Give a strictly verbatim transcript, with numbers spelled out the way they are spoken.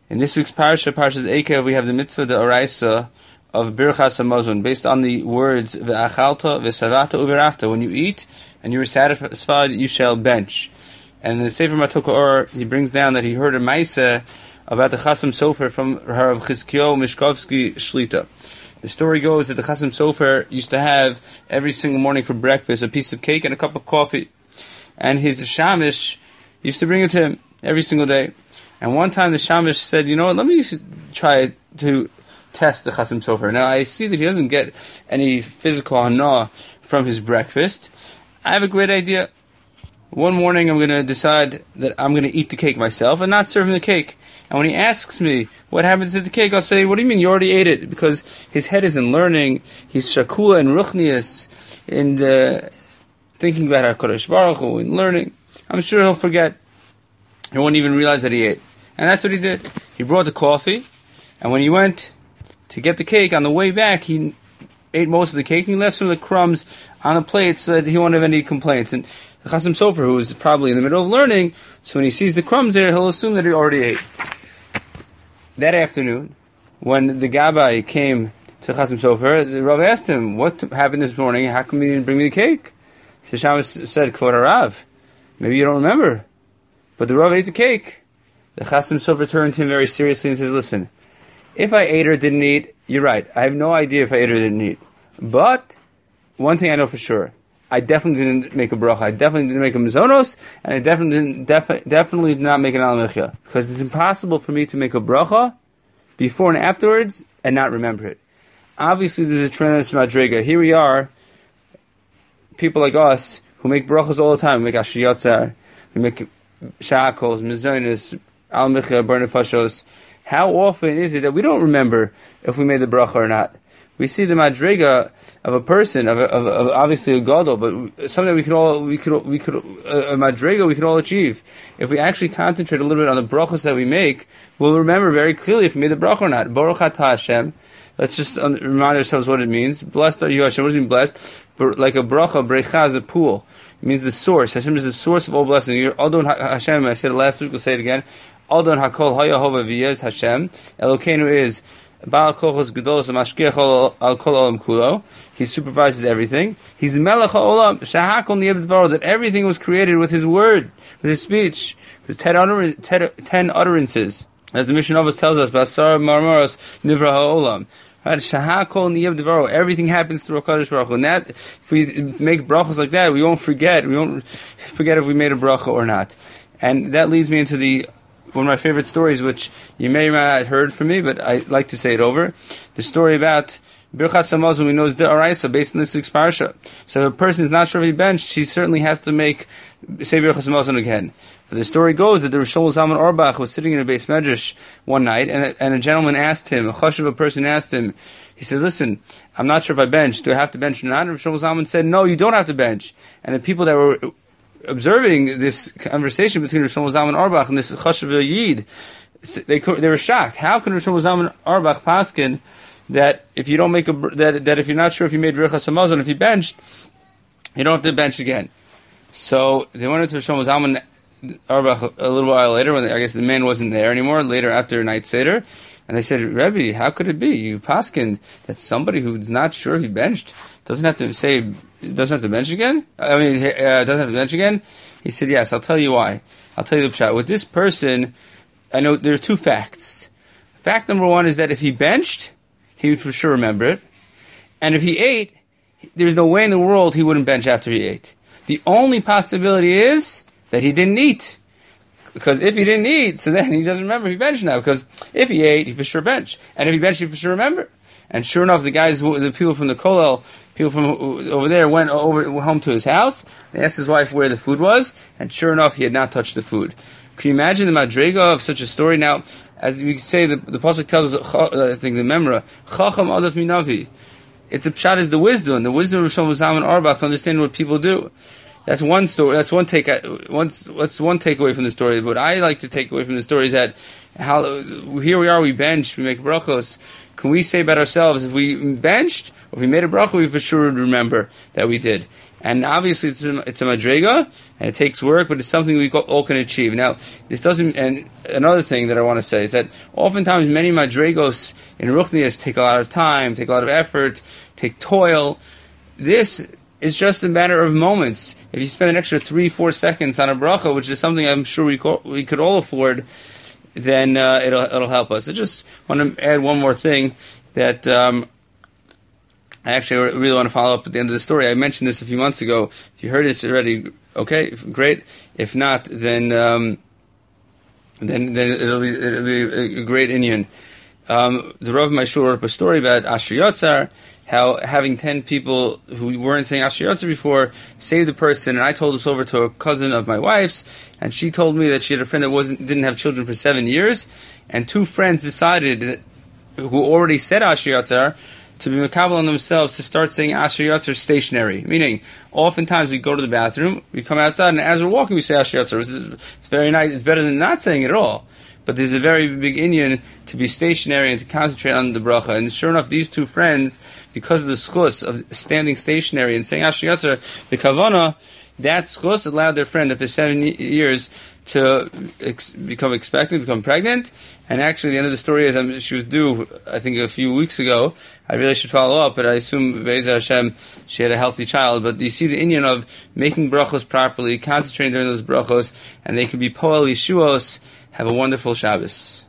In this week's parasha, Parshas Eikev, we have the mitzvah, the oraisa of Birchas Hamazon, based on the words Ve'achalta, Ve'savata, Uverachta. When you eat and you are satisfied, you shall bench. And in the Sefer Matokah Or, he brings down that he heard a Maisa about the Chasam Sofer from Rav Chizkiyo Mishkovsky Shlita. The story goes that the Chasam Sofer used to have every single morning for breakfast a piece of cake and a cup of coffee. And his shamish used to bring it to him every single day. And one time the shamish said, you know what, let me try to test the Chasam Sofer. Now I see that he doesn't get any physical hana from his breakfast. I have a great idea. One morning I'm going to decide that I'm going to eat the cake myself and not serve him the cake. And when he asks me what happened to the cake, I'll say, what do you mean you already ate it? Because his head is in learning, he's shakula and ruchnius, and uh, thinking about HaKadosh Baruch Hu and learning. I'm sure he'll forget. He won't even realize that he ate. And that's what he did. He brought the coffee, and when he went to get the cake, on the way back, he ate most of the cake, and he left some of the crumbs on the plate so that he won't have any complaints. And the Chasam Sofer, who is probably in the middle of learning, so when he sees the crumbs there, he'll assume that he already ate. That afternoon, when the Gabbai came to the Chasam Sofer, the Rav asked him, what happened this morning? How come you didn't bring me the cake? So Shammos said, Kvod Harav, maybe you don't remember. But the Rav ate the cake. The Chasam Sofer turned to him very seriously and says, listen, if I ate or didn't eat, you're right. I have no idea if I ate or didn't eat. But one thing I know for sure, I definitely didn't make a bracha. I definitely didn't make a mizonos, and I definitely didn't, def- definitely did not make an al mechia. Because it's impossible for me to make a bracha before and afterwards and not remember it. Obviously, there's a tremendous madrega. Here we are, people like us, who make brachas all the time. We make ashiyatzar, we make shakos, mizonos, al mechia, burn fashos. How often is it that we don't remember if we made the bracha or not? We see the madriga of a person, of, a, of, of obviously a gadol, but something that we could all, we could, we could, a, a madriga we could all achieve. If we actually concentrate a little bit on the brachas that we make, we'll remember very clearly if we made the bracha or not. Baruch atah Hashem. Let's just remind ourselves what it means. Blessed are you, Hashem. What does it mean blessed? Like a bracha, brecha is a pool. It means the source. Hashem is the source of all blessing. You're Adon Hashem. I said it last week. We'll say it again. Adon Hakol Hayahova V'yez Hashem. Elokeinu is Baal Kochos Gedolos Mashkiach Al Kol Olam Kulo. He supervises everything. He's Melech HaOlam Shahakol Niyeb Dvaro, that everything was created with His word, with His speech, with ten, utter, ten, ten utterances. As the Mishnah of us tells us, Basar Marmaros Nivra HaOlam. Right? Shahakol Niyeb Dvaro. Everything happens through HaKadosh Baruch Hu. And that, if we make brachas like that, we won't forget. We won't forget if we made a bracha or not. And that leads me into the one of my favorite stories, which you may or may not have heard from me, but I like to say it over. The story about Birchas Hamazon, we know is the oraisa based on this week's parsha. So if a person is not sure if he benched, he certainly has to make say Birchas Hamazon again. But the story goes that the Rosh Zalman Auerbach was sitting in a beis medrash one night, and a, and a gentleman asked him, a chashuv a person asked him, he said, listen, I'm not sure if I bench. Do I have to bench or not? And Rosh Zalman said, no, you don't have to bench. And the people that were observing this conversation between Rosh Zalman Auerbach and this chashuv yid, they they were shocked. How can Rosh Zalman Auerbach paskin that if you don't make a that that if you're not sure if you made Birchas Hamazon, if you benched, you don't have to bench again? So they went into Rosh Zalman Auerbach a little while later, when I guess the man wasn't there anymore, later after night seder, and they said, Rebbe, how could it be? You paskin that somebody who's not sure if he benched doesn't have to say, doesn't have to bench again? I mean, uh, doesn't have to bench again? He said, yes, I'll tell you why. I'll tell you the chat. With this person, I know there are two facts. Fact number one is that if he benched, he would for sure remember it. And if he ate, there's no way in the world he wouldn't bench after he ate. The only possibility is that he didn't eat. Because if he didn't eat, so then he doesn't remember if he benched now. Because if he ate, he for sure benched. And if he benched, he for sure remember. And sure enough, the guys, the people from the Kollel, people from over there went over home to his house. They asked his wife where the food was. And sure enough, he had not touched the food. Can you imagine the madrega of such a story? Now, as we say, the, the pasuk tells us, I think the memra, Chacham Adaf Minavi. It's a pshat is the wisdom, the wisdom of Rosh Zalman Auerbach to understand what people do. That's one story. That's one take. One, that's one takeaway from the story. What I like to take away from the story is that how here we are. We bench. We make brachos. Can we say about ourselves if we benched or if we made a bracha, we for sure would remember that we did. And obviously, it's a, it's a madrega and it takes work, but it's something we all can achieve. Now, this doesn't. And another thing that I want to say is that oftentimes many madregos in ruchnias take a lot of time, take a lot of effort, take toil. This is just a matter of moments. If you spend an extra three, four seconds on a bracha, which is something I'm sure we co- we could all afford, then uh, it'll it'll help us. I just want to add one more thing that um, I actually really want to follow up at the end of the story. I mentioned this a few months ago. If you heard this already, okay, great. If not, then um, then then it'll be it'll be a great Indian. Um, the Rav Maishur wrote up a story about Asher Yotzar, how having ten people who weren't saying Asher Yotzar before saved a person, and I told this over to a cousin of my wife's, and she told me that she had a friend that wasn't didn't have children for seven years, and two friends decided that, who already said Asher Yotzar, to be makabel on themselves to start saying Asher Yotzar stationary. Meaning, oftentimes we go to the bathroom, we come outside, and as we're walking we say Asher Yotzar. It's, it's very nice, it's better than not saying it at all. But there's a very big inyan to be stationary and to concentrate on the bracha. And sure enough, these two friends, because of the schus of standing stationary and saying Asher Yotzar, the kavana, that schus allowed their friend after seven years to ex- become expectant, become pregnant. And actually, the end of the story is um, she was due, I think, a few weeks ago. I really should follow up, but I assume, Be'ez Hashem, she had a healthy child. But you see the inyan of making brachos properly, concentrating during those brachos, and they can be poel yeshuos. Have a wonderful Shabbos.